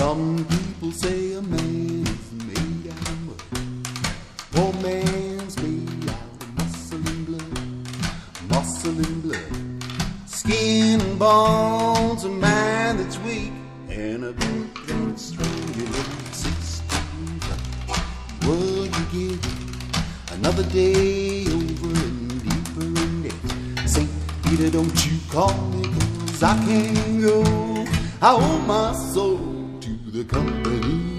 Some people say a man is made out of mud. Poor man's made out of muscle and blood. Muscle and blood. Skin and bones, a mind that's weak, and a boot that's strong. You look 16 touch. What you get? Another day over and deeper in debt. St. Peter, don't you call me, 'cause I can't go. I owe my soul to the company.